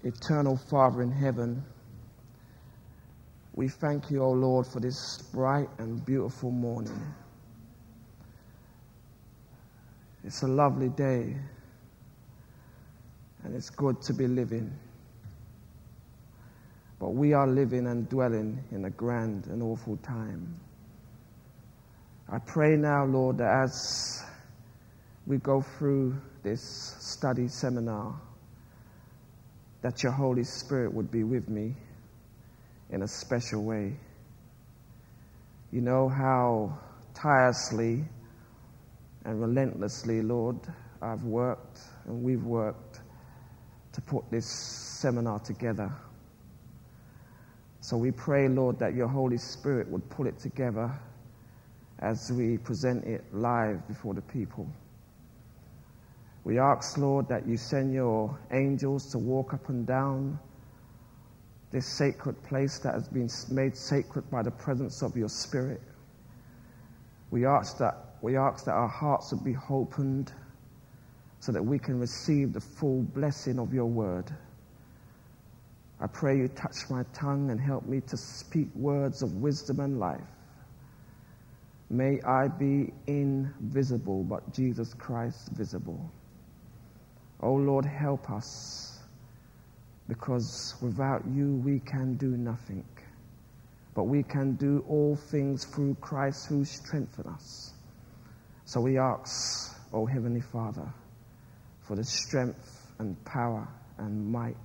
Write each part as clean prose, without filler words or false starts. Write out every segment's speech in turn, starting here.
Eternal Father in heaven, we thank you, O Lord, for this bright and beautiful morning. It's a lovely day, and it's good to be living. But we are living and dwelling in a grand and awful time. I pray now, Lord, that as we go through this study seminar, that your Holy Spirit would be with me in a special way. You know how tirelessly and relentlessly, Lord, I've worked and we've worked to put this seminar together. So we pray, Lord, that your Holy Spirit would pull it together as we present it live before the people. We ask, Lord, that you send your angels to walk up and down this sacred place that has been made sacred by the presence of your Spirit. We ask that our hearts would be opened so that we can receive the full blessing of your word. I pray you touch my tongue and help me to speak words of wisdom and life. May I be invisible, but Jesus Christ visible. Oh Lord, help us, because without you we can do nothing. But we can do all things through Christ who strengthens us. So we ask, O Heavenly Father, for the strength and power and might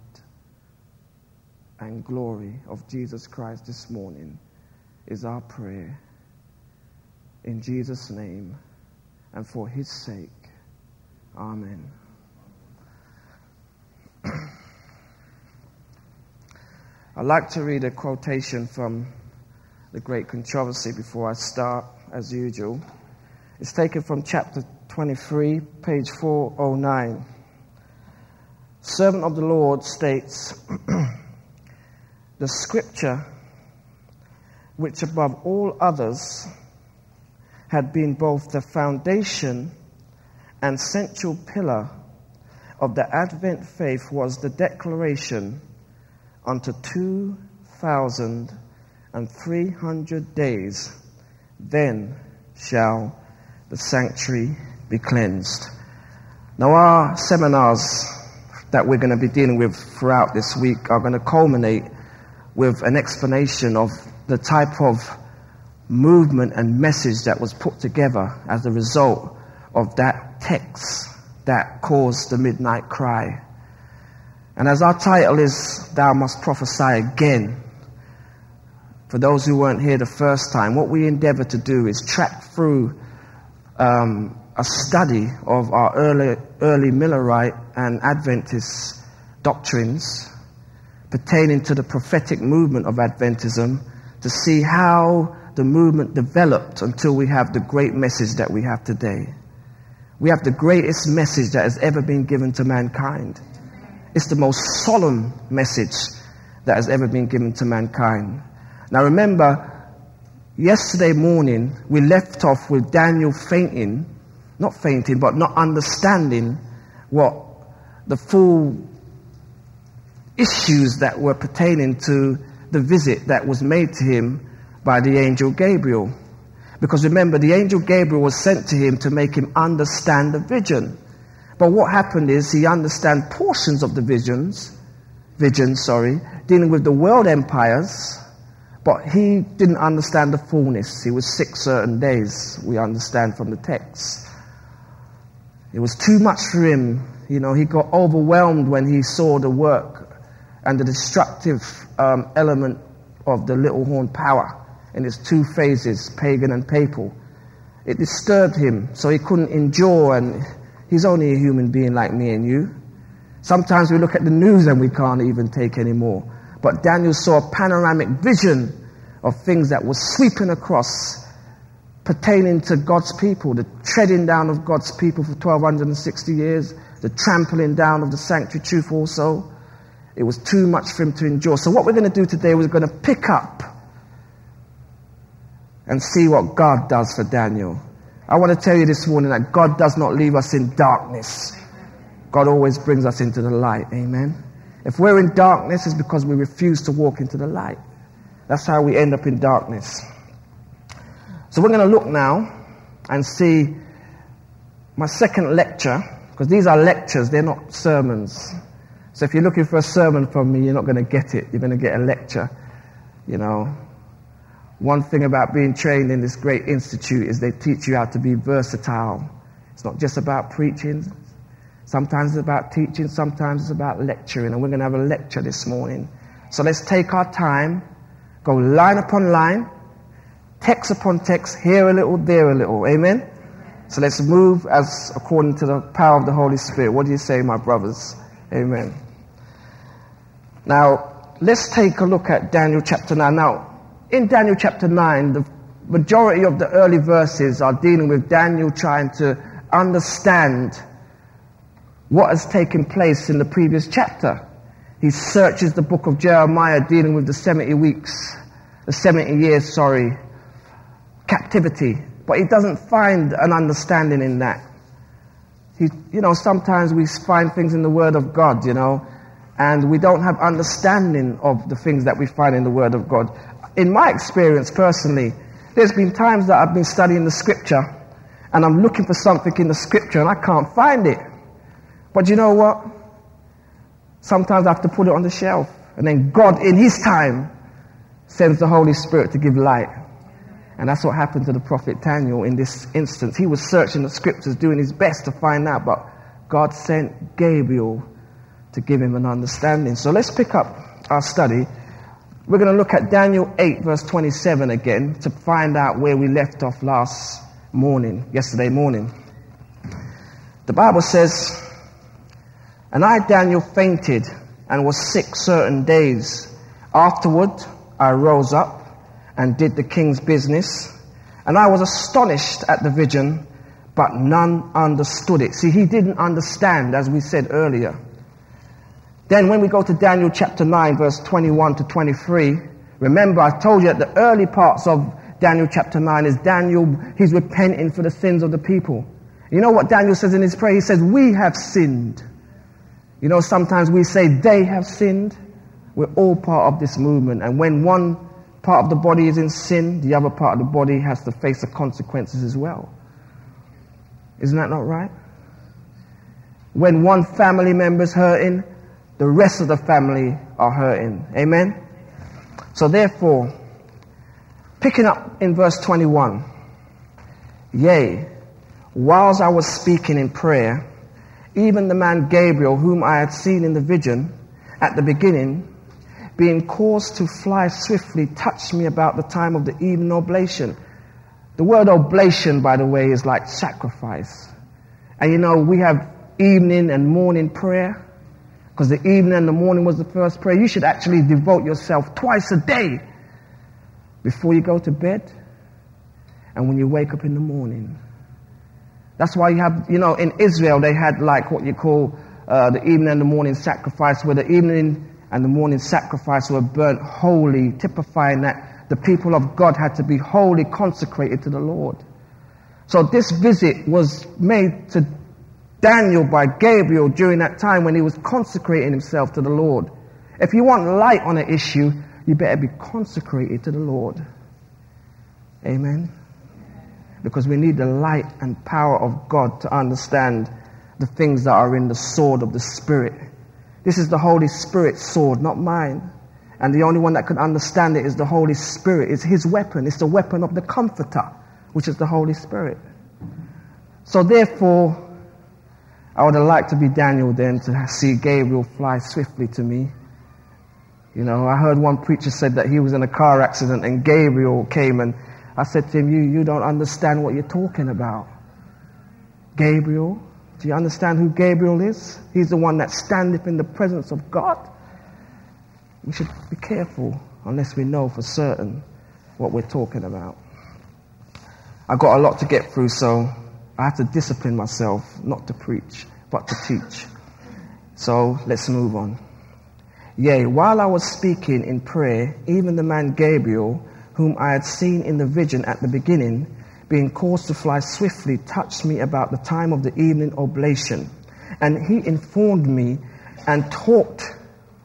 and glory of Jesus Christ this morning is our prayer. In Jesus' name and for his sake, amen. I'd like to read a quotation from The Great Controversy before I start, as usual. It's taken from chapter 23, page 409. Servant of the Lord states, the scripture, which above all others had been both the foundation and central pillar of the Advent faith, was the declaration unto 2,300 days, then shall the sanctuary be cleansed. Now our seminars that we're going to be dealing with throughout this week are going to culminate with an explanation of the type of movement and message that was put together as a result of that text that caused the midnight cry. And as our title is, Thou Must Prophesy Again, for those who weren't here the first time, what we endeavor to do is track through a study of our early Millerite and Adventist doctrines pertaining to the prophetic movement of Adventism, to see how the movement developed until we have the great message that we have today. We have the greatest message that has ever been given to mankind. It's the most solemn message that has ever been given to mankind. Now remember, yesterday morning we left off with Daniel not understanding what the full issues that were pertaining to the visit that was made to him by the angel Gabriel. Because remember, the angel Gabriel was sent to him to make him understand the vision. But what happened is he understood portions of the visions, dealing with the world empires, but he didn't understand the fullness. He was sick certain days, we understand from the text. It was too much for him. He got overwhelmed when he saw the work and the destructive element of the little horn power in its two phases, pagan and papal. It disturbed him, so he couldn't endure, and he's only a human being like me and you. Sometimes we look at the news and we can't even take any more. But Daniel saw a panoramic vision of things that were sweeping across, pertaining to God's people, the treading down of God's people for 1,260 years, the trampling down of the sanctuary truth also. It was too much for him to endure. So what we're going to do today, we're going to pick up and see what God does for Daniel. I want to tell you this morning that God does not leave us in darkness. God always brings us into the light. Amen. If we're in darkness, it's because we refuse to walk into the light. That's how we end up in darkness. So we're going to look now and see my second lecture, because these are lectures, they're not sermons. So if you're looking for a sermon from me, you're not going to get it. You're going to get a lecture. You know, one thing about being trained in this great institute is they teach you how to be versatile. It's not just about preaching. Sometimes it's about teaching, sometimes it's about lecturing, and we're going to have a lecture this morning. So let's take our time, go line upon line, text upon text, here a little, there a little. Amen? So let's move as according to the power of the Holy Spirit. What do you say, my brothers? Amen. Now, let's take a look at Daniel chapter 9. Now, in Daniel chapter 9, the majority of the early verses are dealing with Daniel trying to understand what has taken place in the previous chapter. He searches the book of Jeremiah dealing with the 70 years, captivity. But he doesn't find an understanding in that. Sometimes we find things in the Word of God, and we don't have understanding of the things that we find in the Word of God. In my experience personally, there's been times that I've been studying the Scripture, and I'm looking for something in the Scripture, and I can't find it. But you know what? Sometimes I have to put it on the shelf. And then God, in His time, sends the Holy Spirit to give light. And that's what happened to the prophet Daniel in this instance. He was searching the Scriptures, doing his best to find out. But God sent Gabriel to give him an understanding. So let's pick up our study. We're going to look at Daniel 8, verse 27 again, to find out where we left off yesterday morning. The Bible says, "And I, Daniel, fainted and was sick certain days. Afterward, I rose up and did the king's business. And I was astonished at the vision, but none understood it." See, he didn't understand, as we said earlier. Then when we go to Daniel chapter 9, verse 21 to 23, remember I told you that the early parts of Daniel chapter 9 is Daniel, he's repenting for the sins of the people. You know what Daniel says in his prayer? He says, "We have sinned." Sometimes we say they have sinned. We're all part of this movement. And when one part of the body is in sin, the other part of the body has to face the consequences as well. Isn't that not right? When one family member is hurting, the rest of the family are hurting. Amen? So therefore, picking up in verse 21, "Yea, whilst I was speaking in prayer, even the man Gabriel, whom I had seen in the vision at the beginning, being caused to fly swiftly, touched me about the time of the evening oblation." The word oblation, by the way, is like sacrifice. And we have evening and morning prayer, because the evening and the morning was the first prayer. You should actually devote yourself twice a day before you go to bed and when you wake up in the morning. That's why you have, in Israel, they had like what you call the evening and the morning sacrifice, where the evening and the morning sacrifice were burnt holy, typifying that the people of God had to be wholly consecrated to the Lord. So this visit was made to Daniel by Gabriel during that time when he was consecrating himself to the Lord. If you want light on an issue, you better be consecrated to the Lord. Amen? Because we need the light and power of God to understand the things that are in the sword of the Spirit. This is the Holy Spirit's sword, not mine. And the only one that can understand it is the Holy Spirit. It's His weapon. It's the weapon of the Comforter, which is the Holy Spirit. So therefore, I would have liked to be Daniel then, to see Gabriel fly swiftly to me. I heard one preacher said that he was in a car accident and Gabriel came, and I said to him, you don't understand what you're talking about. Gabriel? Do you understand who Gabriel is? He's the one that standeth in the presence of God. We should be careful unless we know for certain what we're talking about. I've got a lot to get through, so I have to discipline myself not to preach, but to teach. So let's move on. Yea, while I was speaking in prayer, even the man Gabriel, whom I had seen in the vision at the beginning, being caused to fly swiftly, touched me about the time of the evening oblation. And he informed me and talked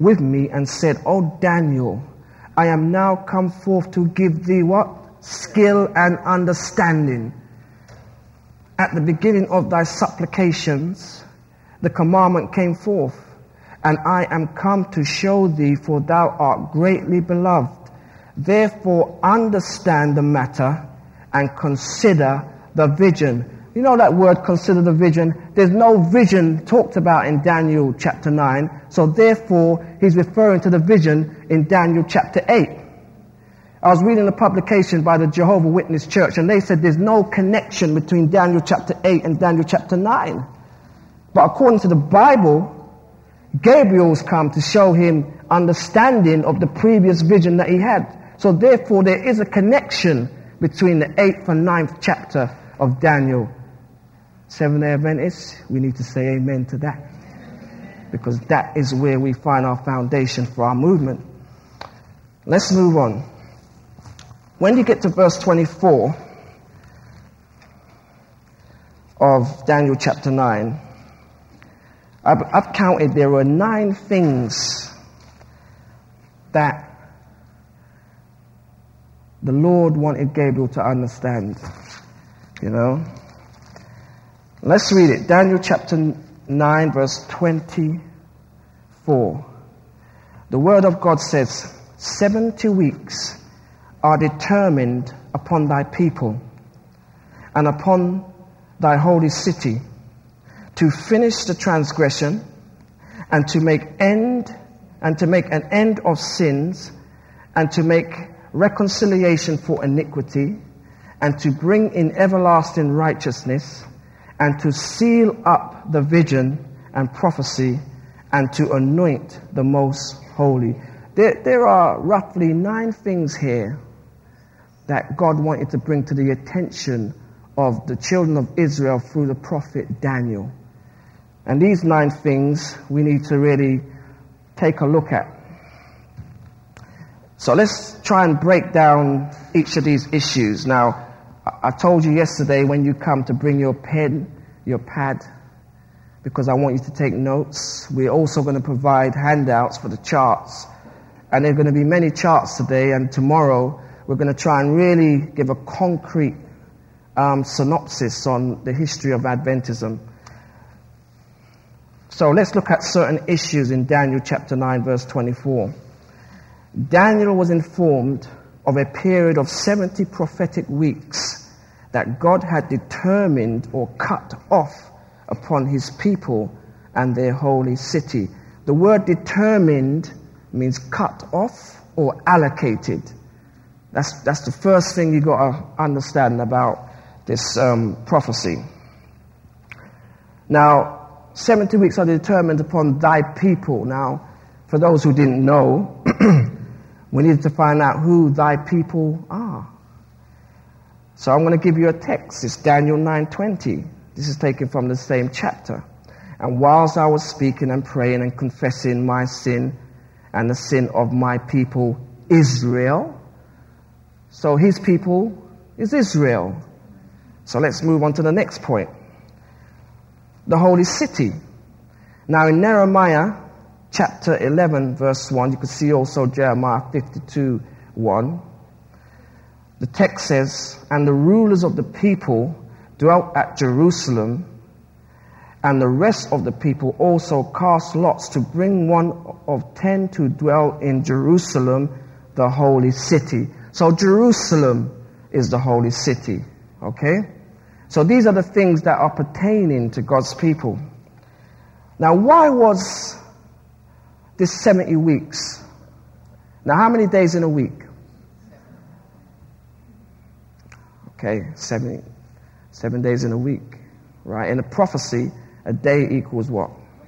with me and said, O Daniel, I am now come forth to give thee what? Skill and understanding. At the beginning of thy supplications, the commandment came forth, and I am come to show thee, for thou art greatly beloved. Therefore understand the matter and consider the vision. You know that word, consider the vision? There's no vision talked about in Daniel chapter 9. So therefore, he's referring to the vision in Daniel chapter 8. I was reading a publication by the Jehovah's Witness Church, and they said there's no connection between Daniel chapter 8 and Daniel chapter 9. But according to the Bible, Gabriel's come to show him understanding of the previous vision that he had. So therefore, there is a connection between the 8th and 9th chapter of Daniel. Seventh-day Adventists, we need to say amen to that, because that is where we find our foundation for our movement. Let's move on. When you get to verse 24 of Daniel chapter 9, I've counted there were 9 things that the Lord wanted Gabriel to understand. You know? Let's read it. Daniel chapter 9, verse 24. The word of God says, 70 weeks are determined upon thy people and upon thy holy city, to finish the transgression and to make an end of sins, and to make reconciliation for iniquity, and to bring in everlasting righteousness, and to seal up the vision and prophecy, and to anoint the most holy. There are roughly 9 things here that God wanted to bring to the attention of the children of Israel through the prophet Daniel. And these 9 things we need to really take a look at. So let's try and break down each of these issues. Now, I told you yesterday when you come to bring your pen, your pad, because I want you to take notes. We're also going to provide handouts for the charts. And there are going to be many charts today, and tomorrow we're going to try and really give a concrete synopsis on the history of Adventism. So let's look at certain issues in Daniel chapter 9, verse 24. Daniel was informed of a period of 70 prophetic weeks that God had determined or cut off upon his people and their holy city. The word determined means cut off or allocated. That's the first thing you've got to understand about this prophecy. Now, 70 weeks are determined upon thy people. Now, for those who didn't know, we need to find out who thy people are. So I'm going to give you a text. It's Daniel 9:20. This is taken from the same chapter. And whilst I was speaking and praying and confessing my sin and the sin of my people Israel. So his people is Israel. So let's move on to the next point. The holy city. Now in Nehemiah chapter 11 verse 1, you can see also Jeremiah 52:1. The text says, and the rulers of the people dwelt at Jerusalem, and the rest of the people also cast lots to bring one of 10 to dwell in Jerusalem, the holy city. So Jerusalem is the holy city. Okay? So these are the things that are pertaining to God's people. Now, why was this 70 weeks? Now, how many days in a week? Okay, 7 days in a week, right? In a prophecy, a day equals what?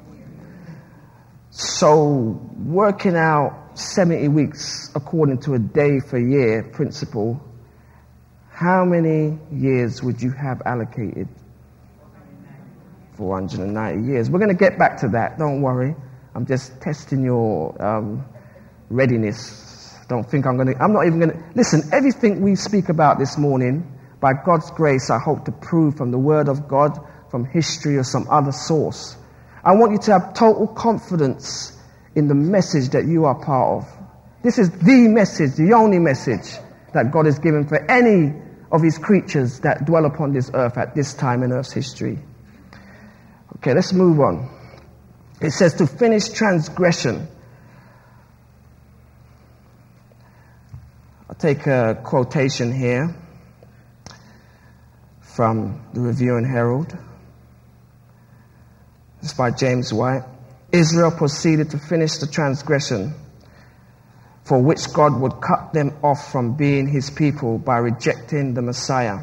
So, working out 70 weeks according to a day for year principle, how many years would you have allocated? 490 years. We're going to get back to that. Don't worry. I'm just testing your readiness. I'm not even going to... Listen, everything we speak about this morning, by God's grace, I hope to prove from the Word of God, from history or some other source. I want you to have total confidence in the message that you are part of. This is the message, the only message that God has given for any of his creatures that dwell upon this earth at this time in earth's history. Okay, let's move on. It says to finish transgression. I'll take a quotation here from the Review and Herald. It's by James White. Israel proceeded to finish the transgression for which God would cut them off from being his people by rejecting the Messiah.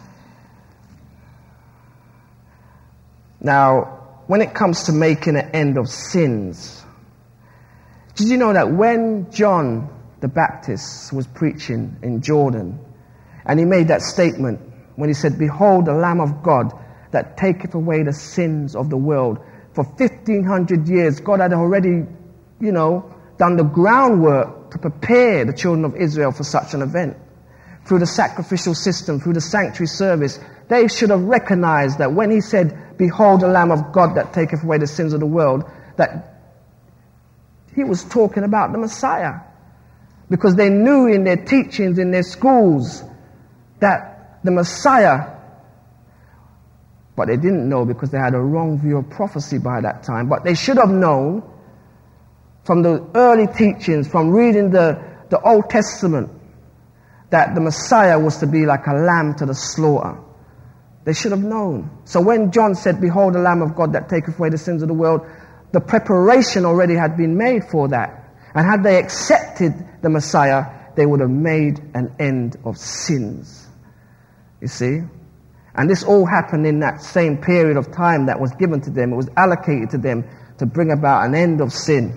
Now, when it comes to making an end of sins, did you know that when John the Baptist was preaching in Jordan, and he made that statement when he said, "Behold the Lamb of God that taketh away the sins of the world," for 1,500 years, God had already, done the groundwork to prepare the children of Israel for such an event. Through the sacrificial system, through the sanctuary service, they should have recognized that when he said, "Behold the Lamb of God that taketh away the sins of the world," that he was talking about the Messiah. Because they knew in their teachings, in their schools, that the Messiah, but they didn't know because they had a wrong view of prophecy by that time. But they should have known from the early teachings, from reading the Old Testament, that the Messiah was to be like a lamb to the slaughter. They should have known. So when John said, "Behold the Lamb of God that taketh away the sins of the world," the preparation already had been made for that. And had they accepted the Messiah, they would have made an end of sins. You see? And this all happened in that same period of time that was given to them. It was allocated to them to bring about an end of sin.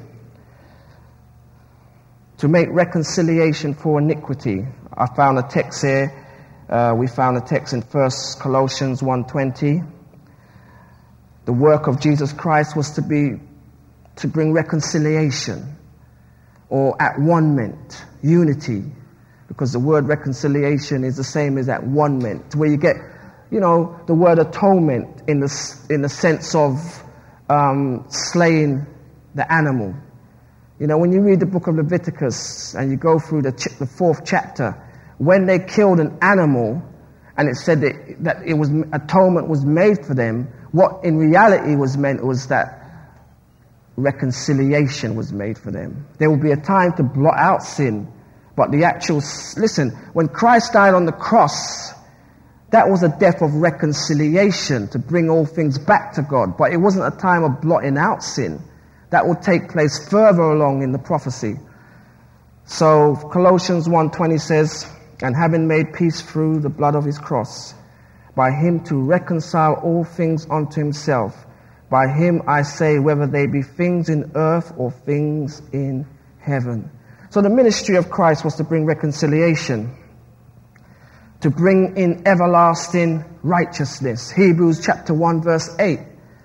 To make reconciliation for iniquity. I found a text here. We found a text in 1 Colossians 1:20. The work of Jesus Christ was to bring reconciliation, or at-one-ment, unity, because the word reconciliation is the same as at-one-ment, where you get, the word atonement in the sense of slaying the animal. When you read the book of Leviticus and you go through the 4th chapter, when they killed an animal and it said that it was atonement was made for them, what in reality was meant was that reconciliation was made for them. There will be a time to blot out sin, but when Christ died on the cross, that was a death of reconciliation to bring all things back to God, but it wasn't a time of blotting out sin. That will take place further along in the prophecy. So Colossians 1:20 says, "And having made peace through the blood of his cross, by him to reconcile all things unto himself. By him I say, whether they be things in earth or things in heaven." So the ministry of Christ was to bring reconciliation, to bring in everlasting righteousness. Hebrews chapter 1 verse 8.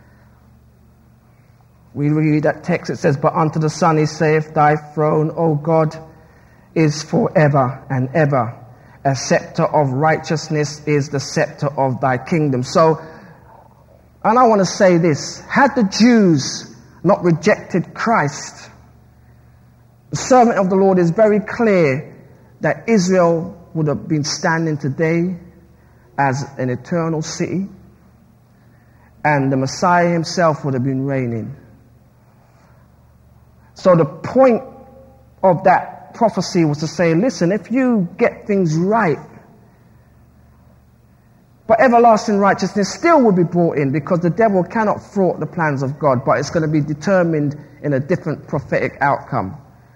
We read that text, it says, "But unto the Son he saith, Thy throne, O God, is forever and ever. A scepter of righteousness is the scepter of thy kingdom." So, and I want to say this, had the Jews not rejected Christ, the servant of the Lord is very clear that Israel would have been standing today as an eternal city, and the Messiah himself would have been reigning. So the point of that prophecy was to say, listen, if you get things right, but everlasting righteousness still will be brought in, because the devil cannot thwart the plans of God, but it's going to be determined in a different prophetic outcome.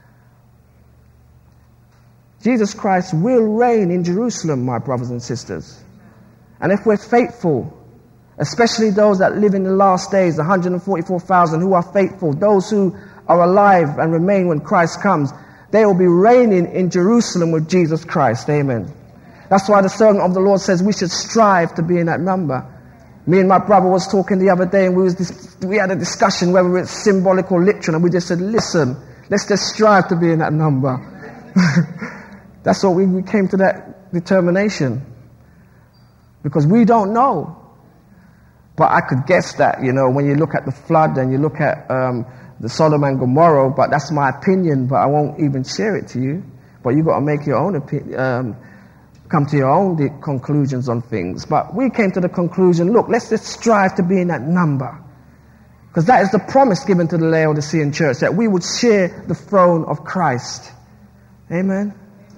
Jesus Christ will reign in Jerusalem, my brothers and sisters. And if we're faithful, especially those that live in the last days, the 144,000 who are faithful, those who are alive and remain when Christ comes, they will be reigning in Jerusalem with Jesus Christ. Amen. That's why the servant of the Lord says we should strive to be in that number. Me and my brother was talking the other day, and we had a discussion whether it's symbolic or literal, and we just said, listen, let's just strive to be in that number. That's what we came to that determination. Because we don't know. But I could guess that, when you look at the flood and you look at the Sodom and Gomorrah, but that's my opinion, but I won't even share it to you. But you've got to make your own opinion, come to your own conclusions on things. But we came to the conclusion, look, let's just strive to be in that number. Because that is the promise given to the Laodicean church, that we would share the throne of Christ. Amen?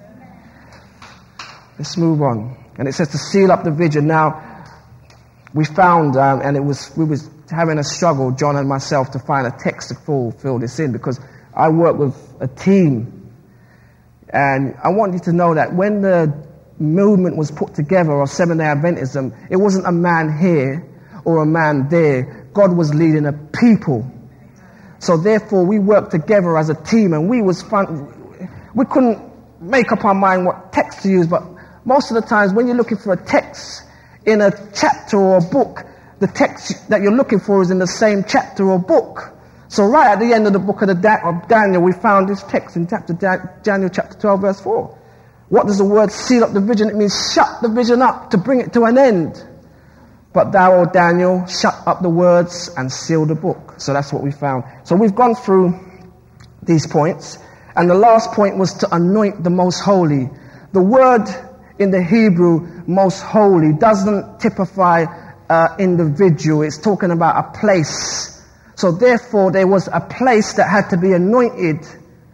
Let's move on. And it says to seal up the vision. Now, we found, and we was having a struggle, John and myself, to find a text to fill this in, because I work with a team. And I want you to know that when the movement was put together of Seventh-day Adventism, it wasn't a man here or a man there. God was leading a people. So therefore, we worked together as a team, and we couldn't make up our mind what text to use, but most of the times when you're looking for a text in a chapter or a book, the text that you're looking for is in the same chapter or book. So right at the end of the book of Daniel, we found this text in Daniel chapter 12, verse 4. What does the word seal up the vision? It means shut the vision up, to bring it to an end. But thou, O Daniel, shut up the words and seal the book. So that's what we found. So we've gone through these points. And the last point was to anoint the most holy. The word in the Hebrew, most holy, doesn't typify individual. It's talking about a place. So therefore, there was a place that had to be anointed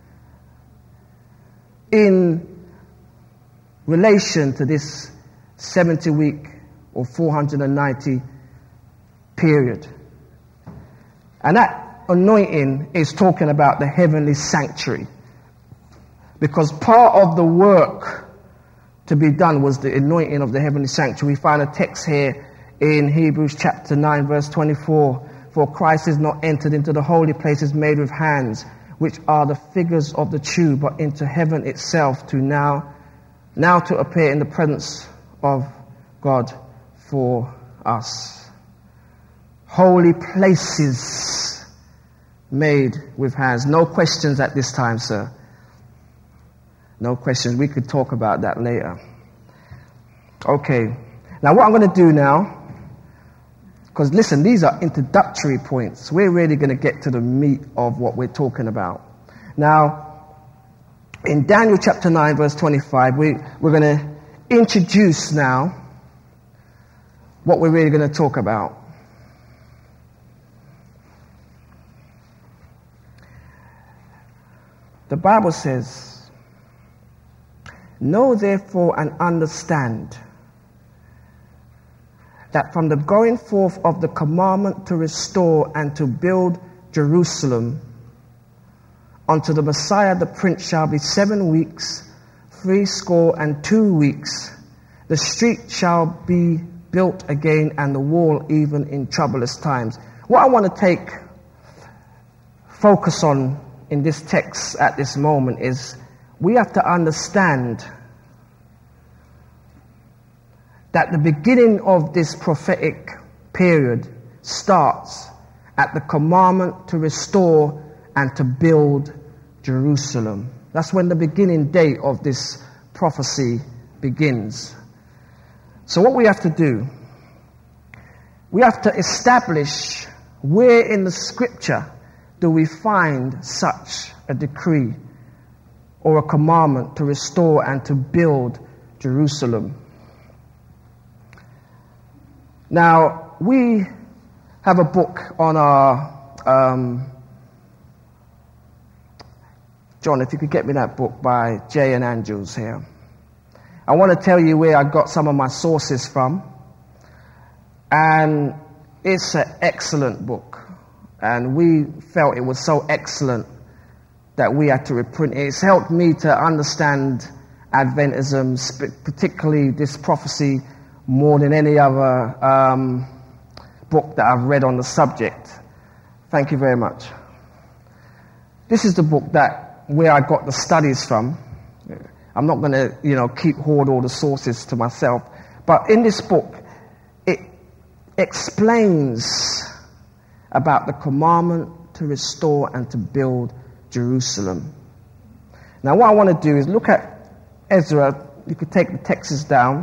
in relation to this 70-week or 490 period. And that anointing is talking about the heavenly sanctuary. Because part of the work to be done was the anointing of the heavenly sanctuary. We find a text here in Hebrews chapter 9, verse 24. For Christ is not entered into the holy places made with hands, which are the figures of the true, but into heaven itself, to now to appear in the presence of God for us. Holy places made with hands. No questions at this time, sir. No questions. We could talk about that later. Okay. Now what I'm going to do now, because listen, these are introductory points. We're really going to get to the meat of what we're talking about. Now, in Daniel chapter 9, verse 25, we're going to introduce now what we're really going to talk about. The Bible says, know therefore and understand that from the going forth of the commandment to restore and to build Jerusalem unto the Messiah the Prince shall be 7 weeks, 62 weeks. The street shall be built again, and the wall even in troublous times. What I want to take focus on in this text at this moment is we have to understand that the beginning of this prophetic period starts at the commandment to restore and to build Jerusalem. That's when the beginning date of this prophecy begins. So what we have to do, we have to establish where in the scripture do we find such a decree or a commandment to restore and to build Jerusalem. Now, we have a book on our, John, if you could get me that book by Jay and Angels here. I want to tell you where I got some of my sources from. And it's an excellent book. And we felt it was so excellent that we had to reprint it. It's helped me to understand Adventism, particularly this prophecy, more than any other book that I've read on the subject. Thank you very much. This is the book where I got the studies from. I'm not going to, hoard all the sources to myself. But in this book, it explains about the commandment to restore and to build Jerusalem. Now, what I want to do is look at Ezra. You could take the text down,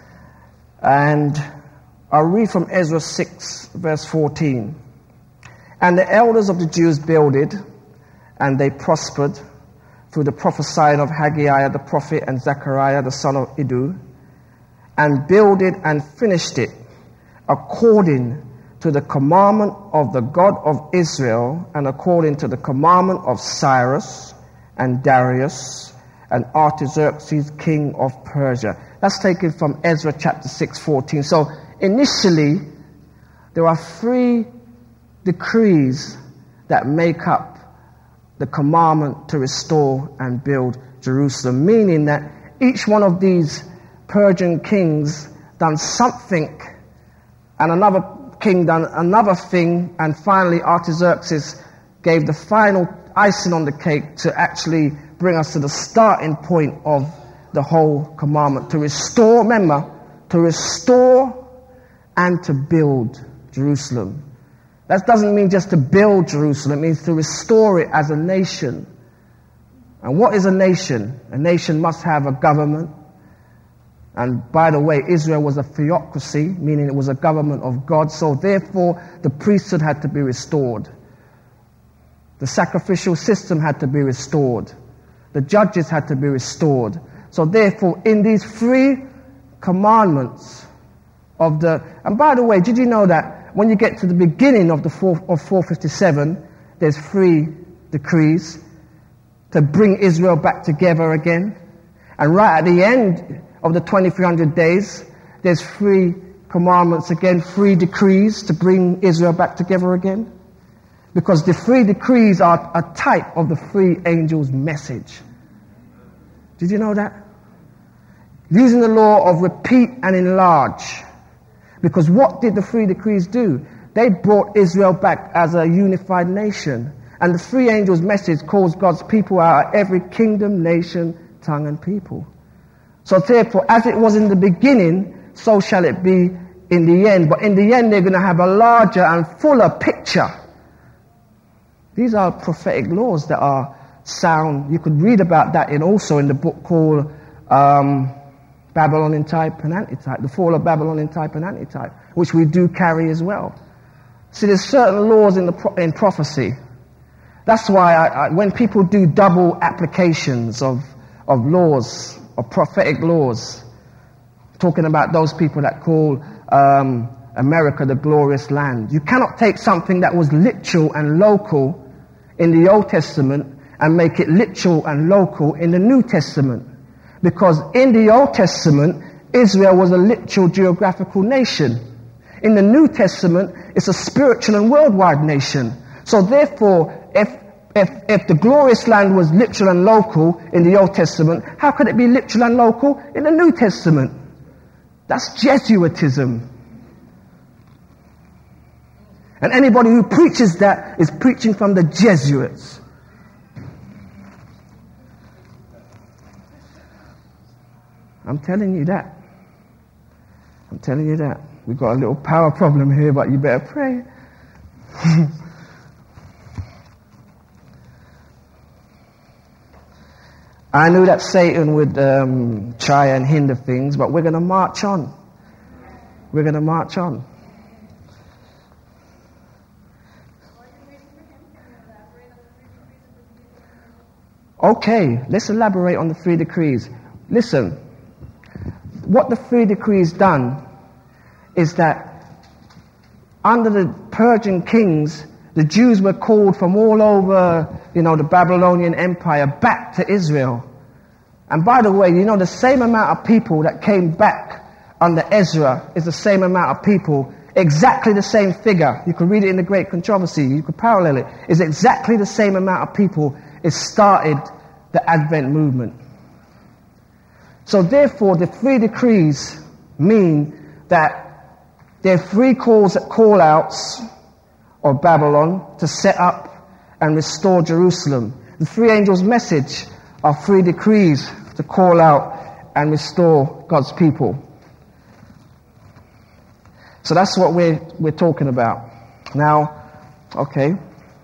and I'll read from Ezra 6, verse 14. And the elders of the Jews builded, and they prospered through the prophesying of Haggai the prophet and Zechariah the son of Iddo, and builded and finished it according to the commandment of the God of Israel, and according to the commandment of Cyrus and Darius and Artaxerxes, king of Persia. That's taken from Ezra chapter 6:14. So initially, there are 3 decrees that make up the commandment to restore and build Jerusalem, meaning that each one of these Persian kings done something, and another king done another thing, and finally Artaxerxes gave the final icing on the cake to actually bring us to the starting point of the whole commandment to restore, remember, to restore and to build Jerusalem. That doesn't mean just to build Jerusalem, it means to restore it as a nation. And what is a nation? A nation must have a government. And by the way, Israel was a theocracy, meaning it was a government of God, so therefore the priesthood had to be restored. The sacrificial system had to be restored. The judges had to be restored. So therefore, in these 3 commandments of the... And by the way, did you know that when you get to the beginning of 457, there's 3 decrees to bring Israel back together again? And right at the end of the 2300 days, there's 3 commandments again, 3 decrees to bring Israel back together again. Because the 3 decrees are a type of the 3 angels' message. Did you know that? Using the law of repeat and enlarge. Because what did the 3 decrees do? They brought Israel back as a unified nation. And the 3 angels' message calls God's people out of every kingdom, nation, tongue and people. So therefore, as it was in the beginning, so shall it be in the end. But in the end, they're going to have a larger and fuller picture. These are prophetic laws that are sound. You could read about that also in the book called Babylon in Type and Antitype, the fall of Babylon in Type and Antitype, which we do carry as well. See, there's certain laws in prophecy. That's why when people do double applications of laws, of prophetic laws, talking about those people that call America the glorious land, you cannot take something that was literal and local in the Old Testament and make it literal and local in the New Testament. Because in the Old Testament, Israel was a literal geographical nation. In the New Testament, it's a spiritual and worldwide nation. So therefore, if the glorious land was literal and local in the Old Testament, how could it be literal and local in the New Testament? That's Jesuitism. And anybody who preaches that is preaching from the Jesuits. I'm telling you that. I'm telling you that. We've got a little power problem here, but you better pray. I knew that Satan would try and hinder things, but we're going to march on. We're going to march on. Okay, let's elaborate on the 3 decrees. Listen, what the 3 decrees done is that under the Persian kings, the Jews were called from all over, the Babylonian Empire back to Israel. And by the way, the same amount of people that came back under Ezra is the same amount of people, exactly the same figure. You can read it in the Great Controversy, you could parallel it. It's exactly the same amount of people it started the Advent movement. So therefore, the 3 decrees mean that there are 3 call-outs of Babylon to set up and restore Jerusalem. The 3 angels' message are 3 decrees to call out and restore God's people. So that's what we're talking about. Now, okay.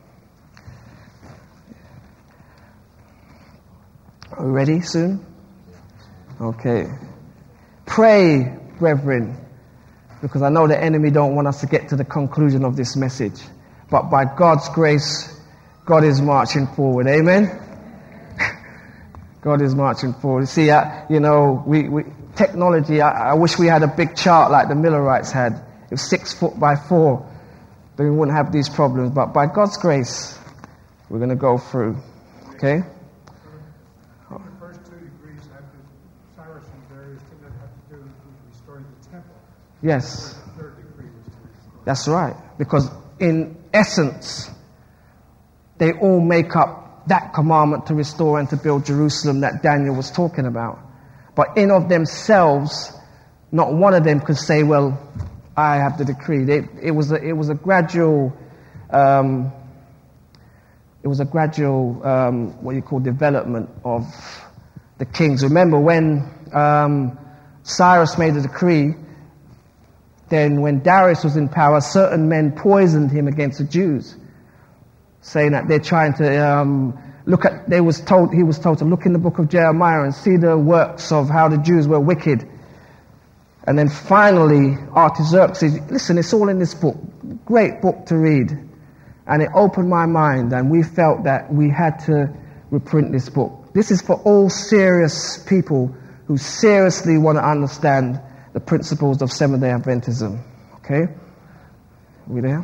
Are we ready soon? Okay. Pray, brethren, because I know the enemy don't want us to get to the conclusion of this message. but by God's grace, God is marching forward. Amen? God is marching forward. See, technology, I wish we had a big chart like the Millerites had. It was 6 foot by 4. Then we wouldn't have these problems. But by God's grace, we're going to go through. Okay? The first 2 degrees after Cyrus and Darius didn't have to do with restoring the temple. Yes. The third degree was to restore. That's right. Because in essence, they all make up that commandment to restore and to build Jerusalem that Daniel was talking about. But in of themselves, not one of them could say, well, I have the decree. It was a gradual what you call development of the kings. Remember when Cyrus made a decree, then when Darius was in power, certain men poisoned him against the Jews, saying that they're trying to he was told to look in the book of Jeremiah and see the works of how the Jews were wicked. And then finally, Artaxerxes, listen, it's all in this book, great book to read. And it opened my mind, and we felt that we had to reprint this book. This is for all serious people who seriously want to understand the principles of Seventh-day Adventism. Okay? Are we there?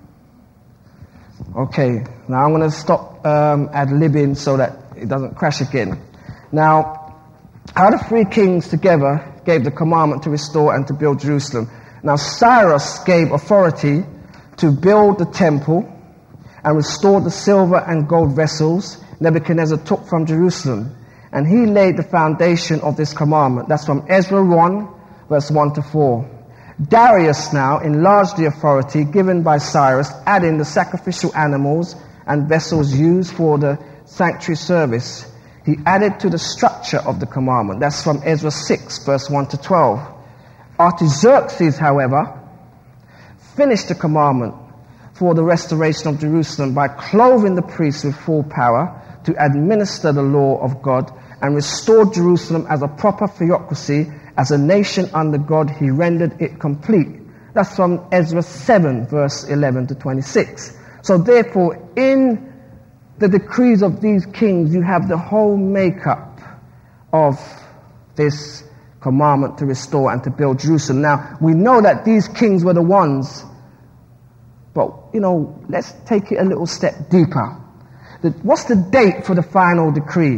Okay, now I'm going to stop ad-libbing so that it doesn't crash again. Now, how the 3 kings together gave the commandment to restore and to build Jerusalem. Now, Cyrus gave authority to build the temple and restore the silver and gold vessels Nebuchadnezzar took from Jerusalem. And he laid the foundation of this commandment. That's from Ezra 1, verse 1 to 4. Darius now enlarged the authority given by Cyrus, adding the sacrificial animals and vessels used for the sanctuary service. He added to the structure of the commandment. That's from Ezra 6, verse 1 to 12. Artaxerxes, however, finished the commandment for the restoration of Jerusalem by clothing the priests with full power to administer the law of God and restored Jerusalem as a proper theocracy. As a nation under God, he rendered it complete. That's from Ezra 7, verse 11 to 26. So therefore, in the decrees of these kings, you have the whole makeup of this commandment to restore and to build Jerusalem. Now, we know that these kings were the ones, but, let's take it a little step deeper. What's the date for the final decree?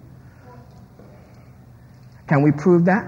Can we prove that?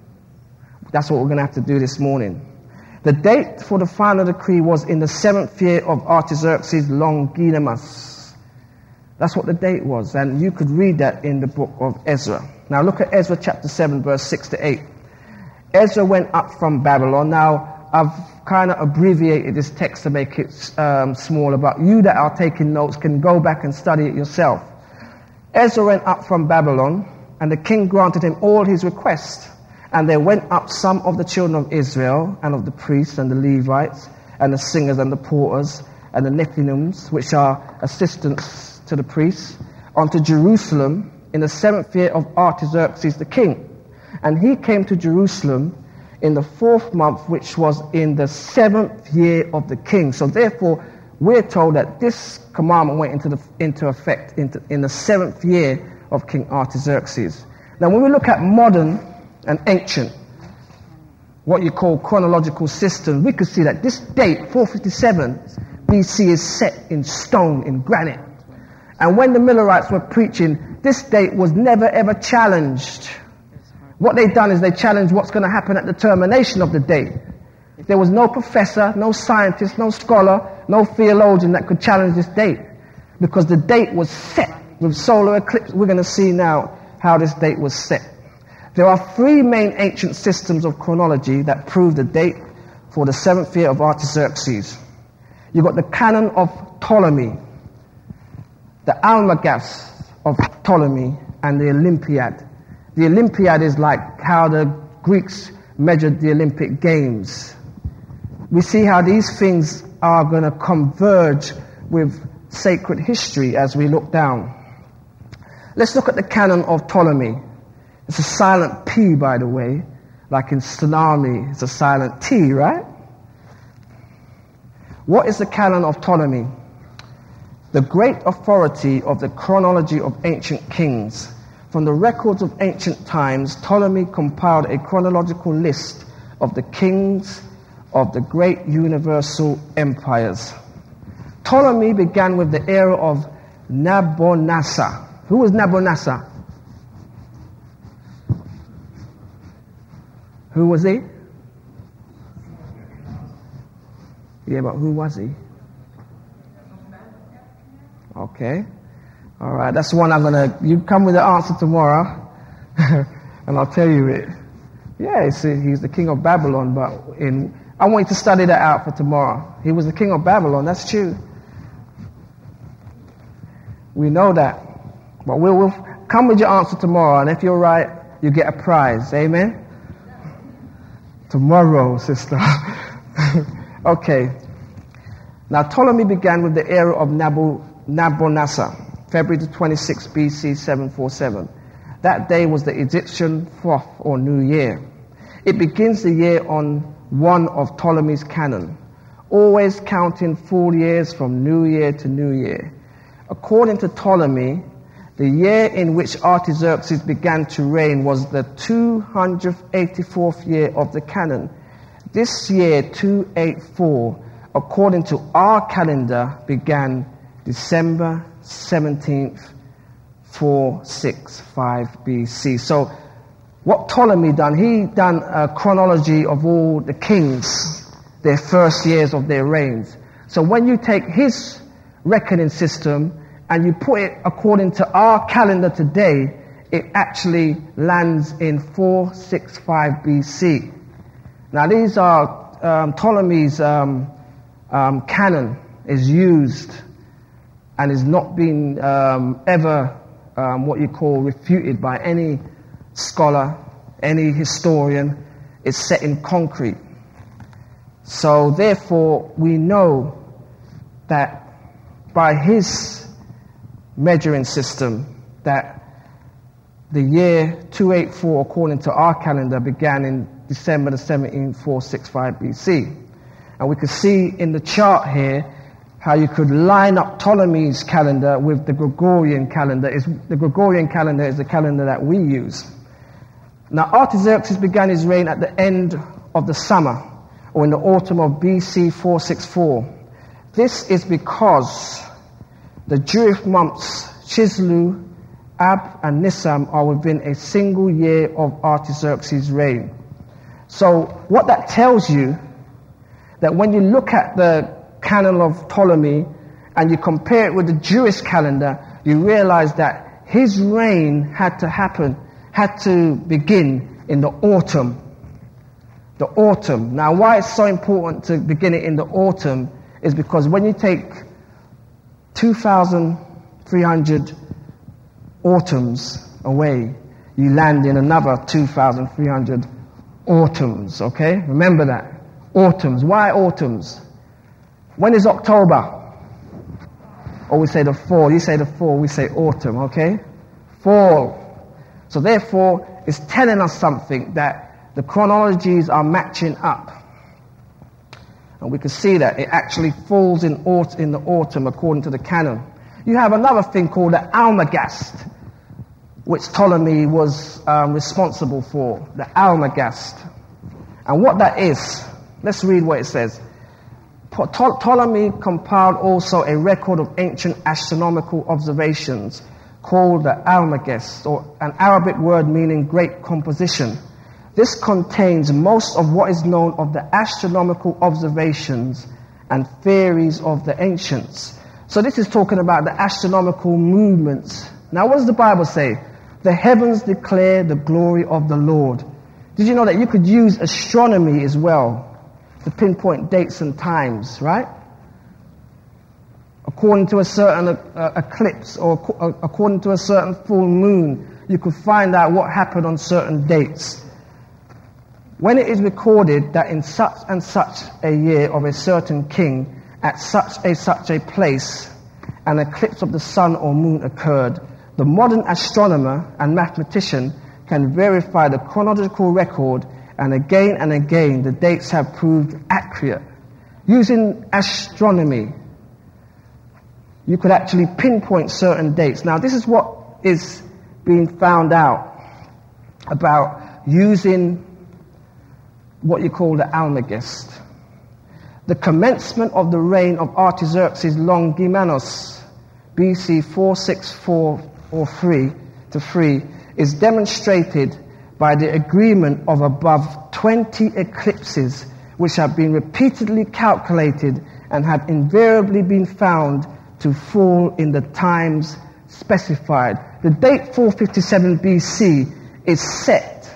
That's what we're going to have to do this morning. The date for the final decree was in the 7th year of Artaxerxes Longimanus. That's what the date was, and you could read that in the book of Ezra. Now look at Ezra chapter 7, verse 6 to 8. Ezra went up from Babylon. Now, I've kind of abbreviated this text to make it smaller, but you that are taking notes can go back and study it yourself. Ezra went up from Babylon, and the king granted him all his requests. And there went up some of the children of Israel, and of the priests and the Levites, and the singers and the porters, and the Nethinims, which are assistants to the priests, unto Jerusalem in the 7th year of Artaxerxes the king. And he came to Jerusalem in the 4th month, which was in the 7th year of the king. So therefore, we're told that this commandment went into effect in the 7th year of King Artaxerxes. Now, when we look at modern and ancient, what you call chronological system, we could see that this date, 457 BC, is set in stone, in granite. And when the Millerites were preaching, this date was never ever challenged. What they've done is they challenged what's going to happen at the termination of the date. There was no professor, no scientist, no scholar, no theologian that could challenge this date, because the date was set with solar eclipse. We're going to see now how this date was set. There are 3 main ancient systems of chronology that prove the date for the 7th year of Artaxerxes. You've got the canon of Ptolemy, the Almagest of Ptolemy, and the Olympiad. The Olympiad is like how the Greeks measured the Olympic Games. We see how these things are going to converge with sacred history as we look down. Let's look at the canon of Ptolemy. It's a silent P, by the way, like in tsunami, it's a silent T, right? What is the canon of Ptolemy? The great authority of the chronology of ancient kings. From the records of ancient times, Ptolemy compiled a chronological list of the kings of the great universal empires. Ptolemy began with the era of Nabonassar. Who was Nabonassar? Who was he? Yeah, but who was he? Okay. All right, that's one you come with the answer tomorrow, and I'll tell you it. Yeah, he's the king of Babylon, but I want you to study that out for tomorrow. He was the king of Babylon, that's true. We know that. But we'll come with your answer tomorrow, and if you're right, you get a prize. Amen? Tomorrow, sister. Okay. Now, Ptolemy began with the era of Nabonassar, February 26 BC 747. That day was the Egyptian Thoth, or New Year. It begins the year on one of Ptolemy's canon, always counting full years from New Year to New Year. According to Ptolemy, the year in which Artaxerxes began to reign was the 284th year of the canon. This year, 284, according to our calendar, began December 17th, 465 BC. So what Ptolemy done, he done a chronology of all the kings, their first years of their reigns. So when you take his reckoning system and you put it according to our calendar today, it actually lands in 465 BC. Now these are Ptolemy's canon is used and is not been ever what you call refuted by any scholar, any historian. It's set in concrete. So therefore we know that by his measuring system that the year 284 according to our calendar began in December the 17th, 465 BC. And we can see in the chart here how you could line up Ptolemy's calendar with the Gregorian calendar. The Gregorian calendar is the calendar that we use. Now Artaxerxes began his reign at the end of the summer, or in the autumn of BC 464. This is because the Jewish months Chislev, Ab, and Nisan are within a single year of Artaxerxes' reign. So what that tells you, that when you look at the canon of Ptolemy and you compare it with the Jewish calendar, you realize that his reign had to begin in the autumn. The autumn. Now why it's so important to begin it in the autumn is because when you take 2,300 autumns away, you land in another 2,300 autumns, okay? Remember that. Autumns. Why autumns? When is October? Or we say the fall. You say the fall, we say autumn, okay? Fall. So therefore, it's telling us something, that the chronologies are matching up. And we can see that it actually falls in the autumn according to the canon. You have another thing called the Almagest, which Ptolemy was responsible for. The Almagest. And what that is, let's read what it says. Ptolemy compiled also a record of ancient astronomical observations called the Almagest, or an Arabic word meaning great composition. This contains most of what is known of the astronomical observations and theories of the ancients. So this is talking about the astronomical movements. Now what does the Bible say? The heavens declare the glory of the Lord. Did you know that you could use astronomy as well to pinpoint dates and times, right? According to a certain eclipse, or according to a certain full moon, you could find out what happened on certain dates. When it is recorded that in such and such a year of a certain king, at such a place, an eclipse of the sun or moon occurred, the modern astronomer and mathematician can verify the chronological record, and again the dates have proved accurate. Using astronomy, you could actually pinpoint certain dates. Now, this is what is being found out about using what you call the Almagest. The commencement of the reign of Artaxerxes Longimanus, BC 464 or 3 to 3, is demonstrated by the agreement of above 20 eclipses which have been repeatedly calculated and have invariably been found to fall in the times specified. The date 457 BC is set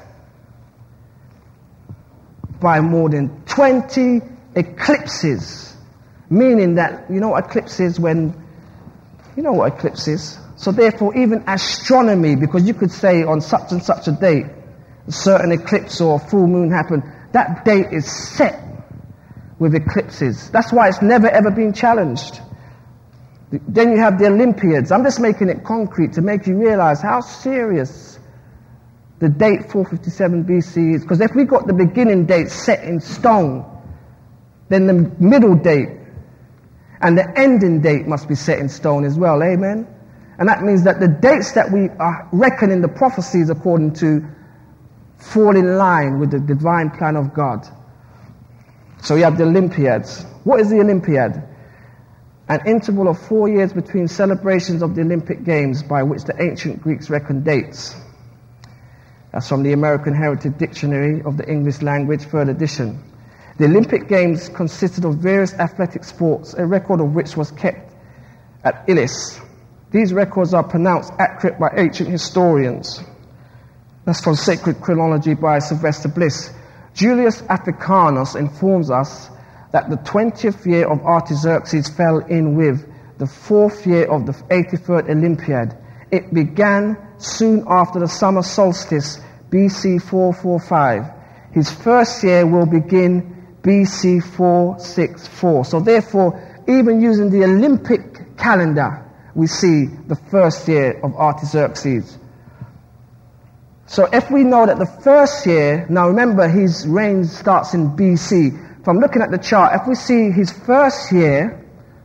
by more than 20 eclipses, meaning that, you know what eclipse is when, you know what eclipse is. So therefore, even astronomy, because you could say on such and such a date, a certain eclipse or full moon happened, that date is set with eclipses. That's why it's never ever been challenged. Then you have the Olympiads. I'm just making it concrete to make you realize how serious the date 457 BC is. Because if we got the beginning date set in stone, then the middle date and the ending date must be set in stone as well. Amen? And that means that the dates that we are reckoning the prophecies according to fall in line with the divine plan of God. So you have the Olympiads. What is the Olympiad? An interval of 4 years between celebrations of the Olympic Games by which the ancient Greeks reckoned dates. That's from the American Heritage Dictionary of the English Language, 3rd edition. The Olympic Games consisted of various athletic sports, a record of which was kept at Elis. These records are pronounced accurate by ancient historians. That's from Sacred Chronology by Sylvester Bliss. Julius Africanus informs us that the 20th year of Artaxerxes fell in with the 4th year of the 83rd Olympiad. It began soon after the summer solstice, BC 445. His first year will begin BC 464. So therefore, even using the Olympic calendar, we see the first year of Artaxerxes. So if we know that the first year, now remember his reign starts in BC. From looking at the chart, if we see his first year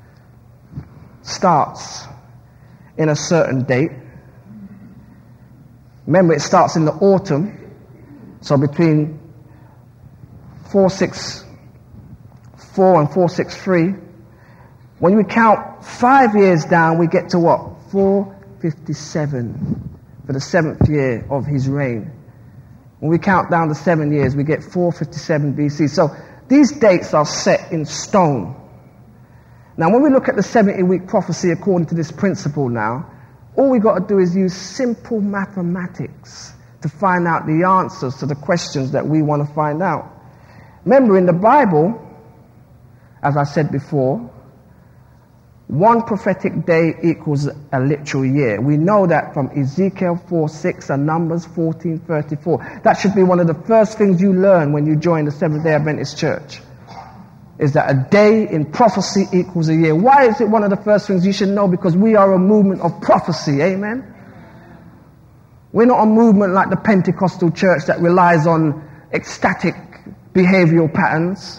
starts in a certain date, remember it starts in the autumn, so between 464 and 463. When we count 5 years down, we get to what? 457 for the 7th year of his reign. When we count down the 7 years, we get 457 BC. So these dates are set in stone. Now, when we look at the 70-week prophecy according to this principle now, all we got to do is use simple mathematics to find out the answers to the questions that we want to find out. Remember, in the Bible, as I said before, one prophetic day equals a literal year. We know that from Ezekiel 4:6 and Numbers 14:34. That should be one of the first things you learn when you join the Seventh-day Adventist Church, is that a day in prophecy equals a year. Why is it one of the first things you should know? Because we are a movement of prophecy, amen? We're not a movement like the Pentecostal church that relies on ecstatic behavioral patterns.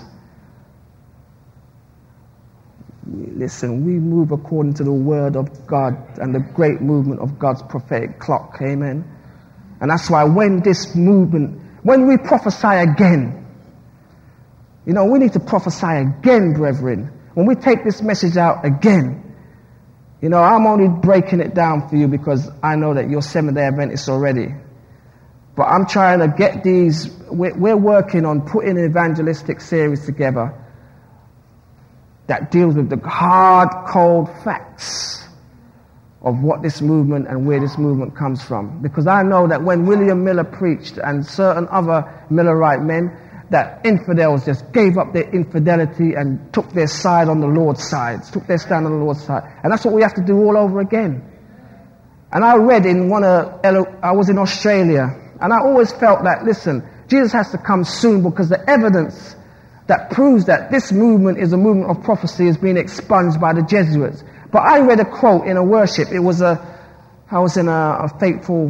Listen, we move according to the word of God and the great movement of God's prophetic clock, amen? And that's why when this movement, when we prophesy again, you know, we need to prophesy again, brethren. When we take this message out again, you know, I'm only breaking it down for you because I know that you're Seventh-day Adventists already. But I'm trying to get these, we're working on putting an evangelistic series together that deals with the hard, cold facts of what this movement and where this movement comes from. Because I know that when William Miller preached and certain other Millerite men, that infidels just gave up their infidelity and took their side on the Lord's side, took their stand on the Lord's side. And that's what we have to do all over again. And I read in I was in Australia, and I always felt that, listen, Jesus has to come soon because the evidence that proves that this movement is a movement of prophecy is being expunged by the Jesuits. But I read a quote in a worship. I was in a faithful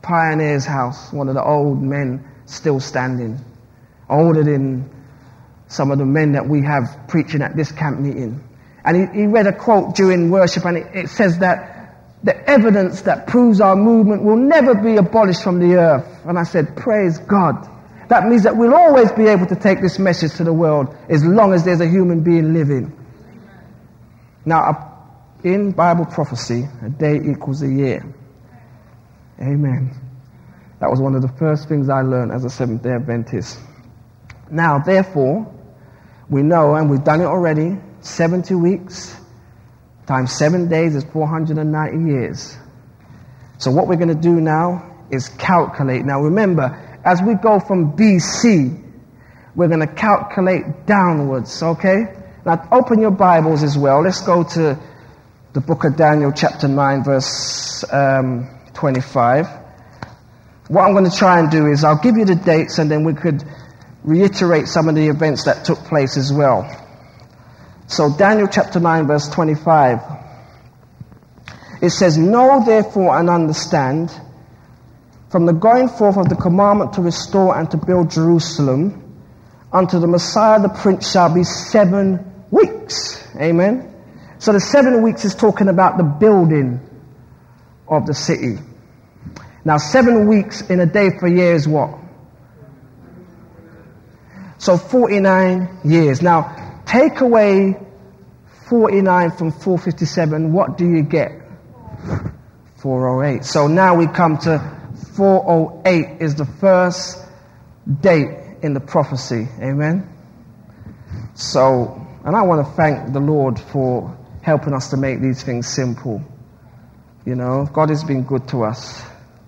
pioneer's house, one of the old men still standing, older than some of the men that we have preaching at this camp meeting. And he read a quote during worship, and it says that the evidence that proves our movement will never be abolished from the earth. And I said, praise God. That means that we'll always be able to take this message to the world as long as there's a human being living. Now, in Bible prophecy, a day equals a year. Amen. That was one of the first things I learned as a Seventh-day Adventist. Now, therefore, we know, and we've done it already, 70 weeks times 7 days is 490 years. So what we're going to do now is calculate. Now, remember, as we go from BC, we're going to calculate downwards, okay? Now, open your Bibles as well. Let's go to the book of Daniel, chapter 9, verse 25. What I'm going to try and do is I'll give you the dates, and then we could reiterate some of the events that took place as well. So, Daniel, chapter 9, verse 25. It says, "Know therefore and understand, from the going forth of the commandment to restore and to build Jerusalem, unto the Messiah the Prince shall be 7 weeks. Amen. So the 7 weeks is talking about the building of the city. Now 7 weeks in a day for a year is what? So 49 years. Now take away 49 from 457, what do you get? 408. So now we come to 408 is the first date in the prophecy. Amen. So, and I want to thank the Lord for helping us to make these things simple. You know, God has been good to us.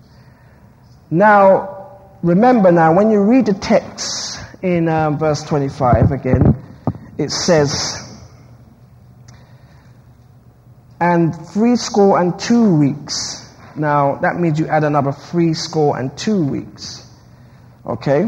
Now, remember now, when you read the text in verse 25 again, it says, and 62 weeks. Now, that means you add another 62 weeks. Okay?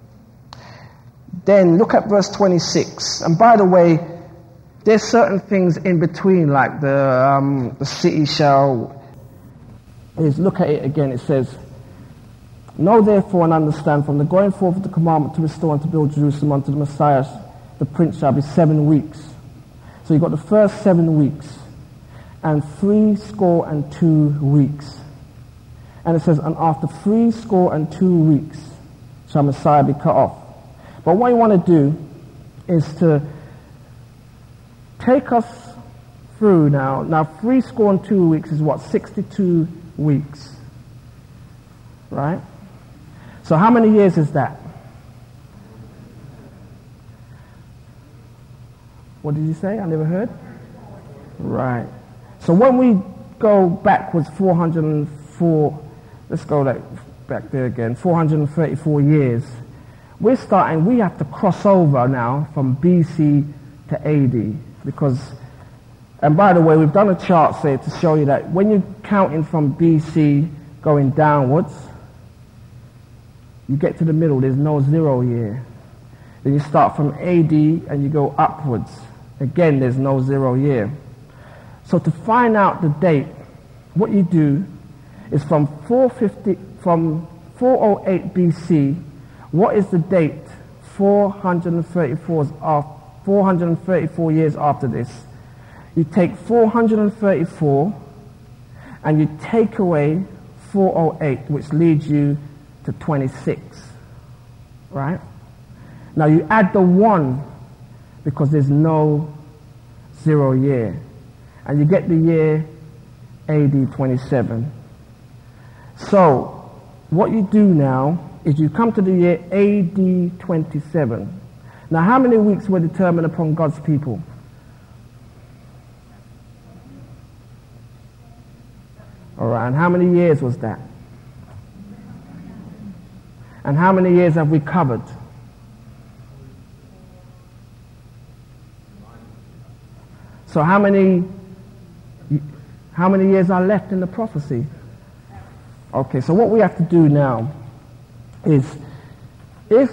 Then look at verse 26. And by the way, there's certain things in between, like the city shall... Look at it again. It says, know therefore and understand, from the going forth of the commandment to restore and to build Jerusalem unto the Messiah, the Prince shall be 7 weeks. So you've got the first 7 weeks. And 62 weeks. And it says, and after 62 weeks shall Messiah be cut off. But what you want to do is to take us through now. Now 62 weeks is what? 62 weeks. Right? So how many years is that? What did you say? I never heard. Right. So when we go backwards 404, let's go back there again, 434 years, we have to cross over now from BC to AD, because, and by the way, we've done a chart there to show you that when you're counting from BC going downwards, you get to the middle, there's no 0 year. Then you start from AD and you go upwards. Again, there's no 0 year. So to find out the date, what you do is from 408 BC, what is the date 434 years after this? You take 434 and you take away 408, which leads you to 26. Right? Now you add the 1 because there's no 0 year. And you get the year AD 27. So, what you do now is you come to the year AD 27. Now, how many weeks were determined upon God's people? Alright, and how many years was that? And how many years have we covered? So how many years are left in the prophecy? Okay, so what we have to do now is, if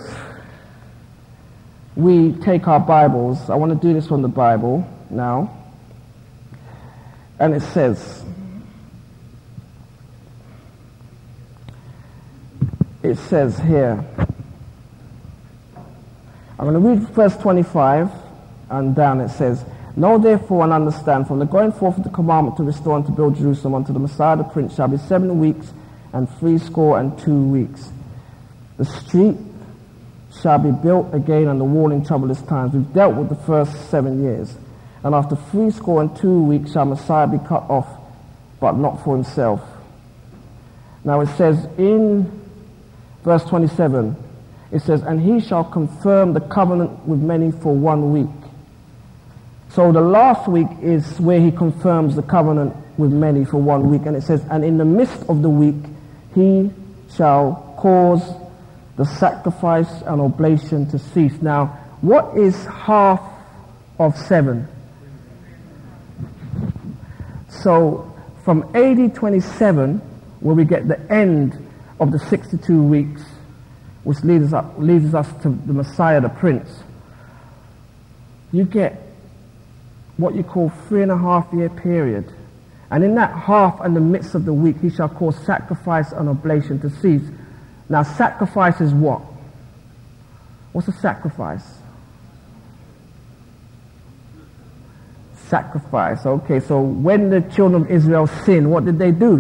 we take our Bibles, I want to do this from the Bible now, and it says here, I'm going to read verse 25 and down. It says, "Know therefore and understand, from the going forth of the commandment to restore and to build Jerusalem unto the Messiah the Prince shall be 7 weeks and 62 weeks. The street shall be built again and the wall in troublous times." We've dealt with the first 7 years. "And after 62 weeks shall Messiah be cut off, but not for himself." Now it says in verse 27, it says, "And he shall confirm the covenant with many for 1 week." So the last week is where he confirms the covenant with many for 1 week. And it says, "And in the midst of the week he shall cause the sacrifice and oblation to cease." Now, what is half of 7? So from AD 27, where we get the end of the 62 weeks, which leads us to the Messiah, the Prince, you get what you call 3.5 year period. And in that half and the midst of the week, he shall cause sacrifice and oblation to cease. Now, sacrifice is what? What's a sacrifice? Sacrifice. Okay, so when the children of Israel sinned, what did they do?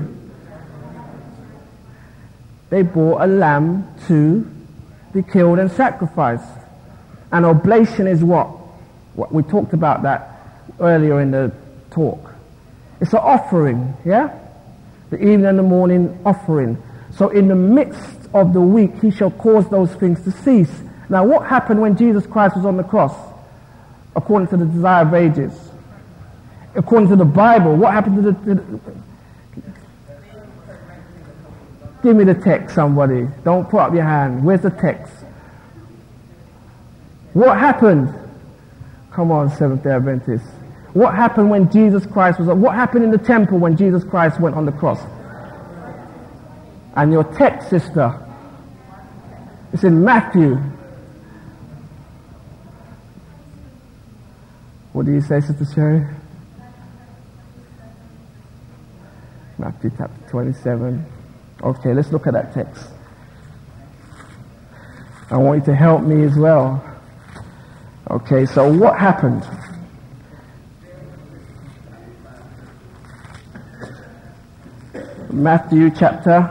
They brought a lamb to be killed and sacrificed. And oblation is what? We talked about that earlier in the talk. It's an offering, yeah? The evening and the morning offering. So in the midst of the week, he shall cause those things to cease. Now, what happened when Jesus Christ was on the cross? According to the Desire of Ages. According to the Bible, what happened to the give me the text, somebody. Don't put up your hand. Where's the text? What happened? Come on, Seventh-day Adventists. What happened when Jesus Christ was... What happened in the temple when Jesus Christ went on the cross? And your text, sister, it's in Matthew. What do you say, Sister Sherry? Matthew chapter 27. Okay, let's look at that text. I want you to help me as well. Okay, so what happened? Matthew chapter.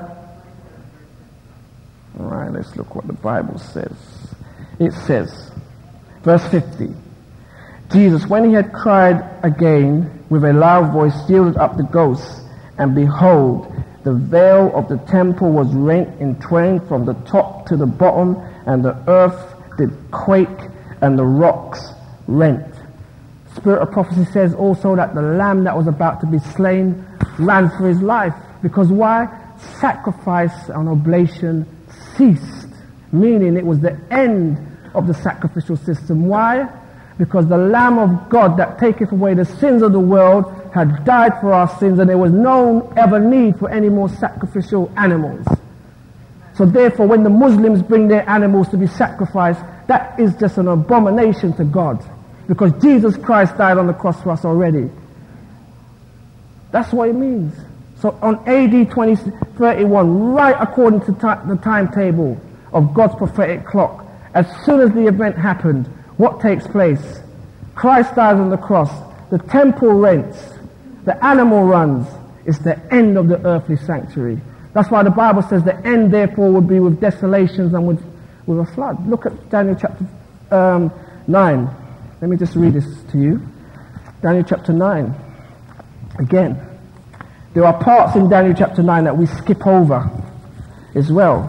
All right, let's look what the Bible says. It says, verse 50. "Jesus, when he had cried again with a loud voice, yielded up the ghost, and behold, the veil of the temple was rent in twain from the top to the bottom, and the earth did quake, and the rocks rent." Spirit of prophecy says also that the lamb that was about to be slain ran for his life. Because why? Sacrifice and oblation ceased. Meaning it was the end of the sacrificial system. Why? Because the Lamb of God that taketh away the sins of the world had died for our sins, and there was no ever need for any more sacrificial animals. So therefore, when the Muslims bring their animals to be sacrificed, that is just an abomination to God. Because Jesus Christ died on the cross for us already. That's what it means. So on AD 2031, right according to the timetable of God's prophetic clock, as soon as the event happened, what takes place? Christ dies on the cross, the temple rents, the animal runs. It's the end of the earthly sanctuary. That's why the Bible says the end therefore would be with desolations and with a flood. Look at Daniel chapter 9. Let me just read this to you. Daniel chapter 9. Again, there are parts in Daniel chapter 9 that we skip over as well.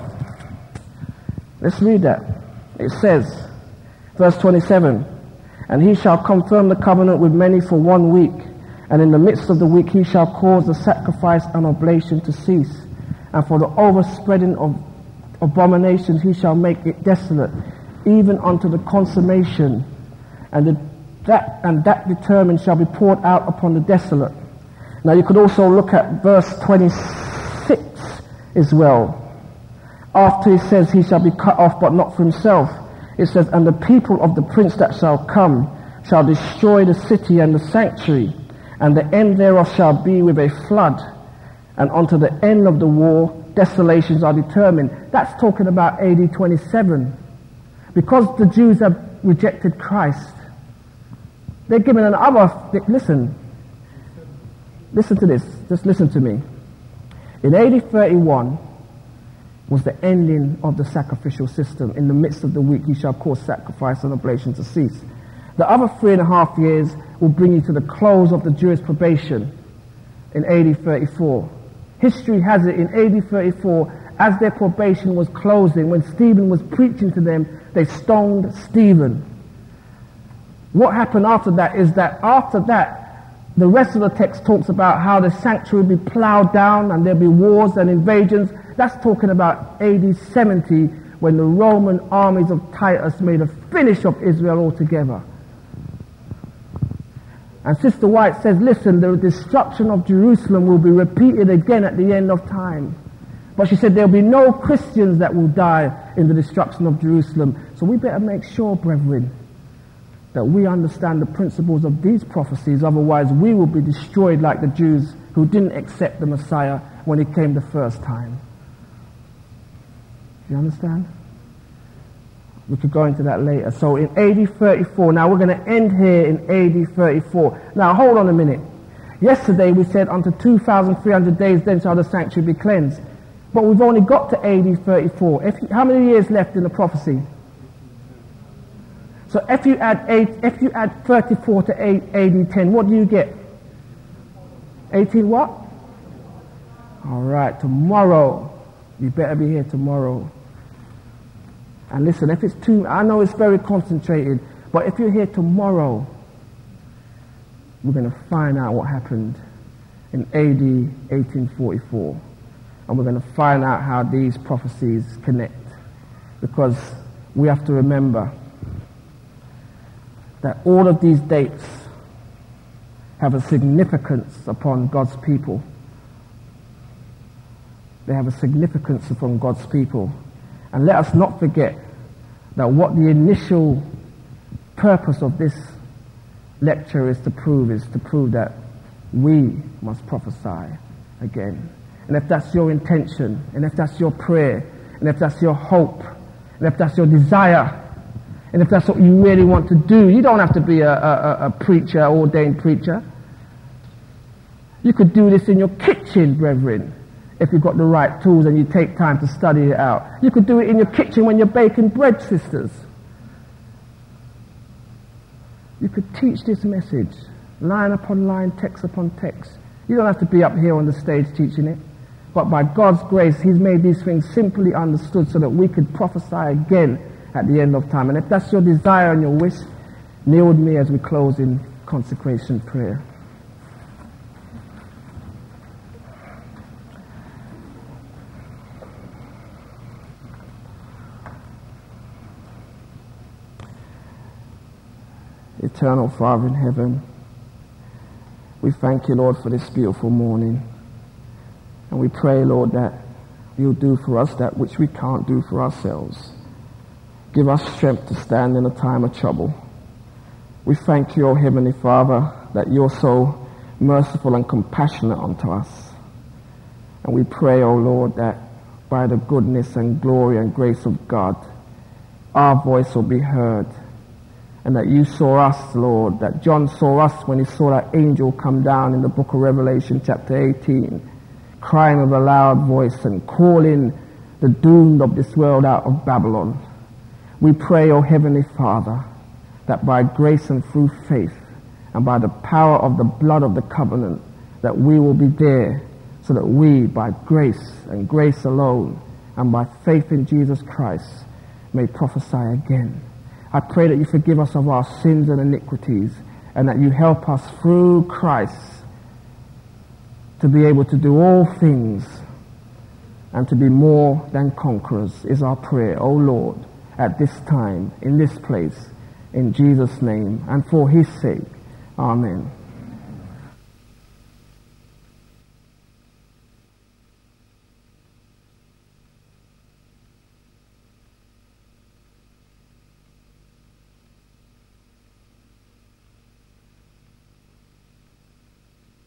Let's read that. It says, verse 27, "And he shall confirm the covenant with many for 1 week, and in the midst of the week he shall cause the sacrifice and oblation to cease. And for the overspreading of abominations he shall make it desolate, even unto the consummation, and that determined shall be poured out upon the desolate." Now you could also look at verse 26 as well. After he says he shall be cut off but not for himself, it says, "And the people of the prince that shall come shall destroy the city and the sanctuary, and the end thereof shall be with a flood, and unto the end of the war desolations are determined." That's talking about AD 27. Because the Jews have rejected Christ. They're given another, listen to this, just listen to me. In AD 31 was the ending of the sacrificial system. In the midst of the week he shall cause sacrifice and oblation to cease. The other 3.5 years will bring you to the close of the Jewish probation in AD 34. History has it in AD 34, as their probation was closing, when Stephen was preaching to them, they stoned Stephen. What happened after that is that after that, the rest of the text talks about how the sanctuary will be plowed down and there'll be wars and invasions. That's talking about AD 70, when the Roman armies of Titus made a finish of Israel altogether. And Sister White says, listen, the destruction of Jerusalem will be repeated again at the end of time. But she said there'll be no Christians that will die in the destruction of Jerusalem. So we better make sure, brethren, that we understand the principles of these prophecies. Otherwise we will be destroyed like the Jews who didn't accept the Messiah when he came the first time. Do you understand? We could go into that later. So in AD 34, now we're going to end here in AD 34. Now hold on a minute. Yesterday we said unto 2,300 days then shall the sanctuary be cleansed. But we've only got to AD 34. How many years left in the prophecy? So if you add 34 to AD 10, what do you get? 18 what? All right, tomorrow. You better be here tomorrow. And listen, if it's I know it's very concentrated, but if you're here tomorrow, we're going to find out what happened in AD 1844. And we're going to find out how these prophecies connect. Because we have to remember that all of these dates have a significance upon God's people. They have a significance upon God's people. And let us not forget that what the initial purpose of this lecture is to prove that we must prophesy again. And if that's your intention, and if that's your prayer, and if that's your hope, and if that's your desire, and if that's what you really want to do, you don't have to be a preacher, ordained preacher. You could do this in your kitchen, brethren, if you've got the right tools and you take time to study it out. You could do it in your kitchen when you're baking bread, sisters. You could teach this message, line upon line, text upon text. You don't have to be up here on the stage teaching it. But by God's grace, he's made these things simply understood so that we could prophesy again at the end of time. And if that's your desire and your wish, kneel with me as we close in consecration prayer. Eternal Father in heaven, we thank you, Lord, for this beautiful morning. And we pray, Lord, that you'll do for us that which we can't do for ourselves. Give us strength to stand in a time of trouble. We thank you, O Heavenly Father, that you're so merciful and compassionate unto us. And we pray, O Lord, that by the goodness and glory and grace of God, our voice will be heard. And that you saw us, Lord, that John saw us when he saw that angel come down in the book of Revelation chapter 18, crying with a loud voice and calling the doomed of this world out of Babylon. We pray, O Heavenly Father, that by grace and through faith and by the power of the blood of the covenant, that we will be there so that we, by grace and grace alone and by faith in Jesus Christ, may prophesy again. I pray that you forgive us of our sins and iniquities and that you help us through Christ to be able to do all things and to be more than conquerors is our prayer, O Lord, at this time, in this place, in Jesus' name, and for his sake. Amen.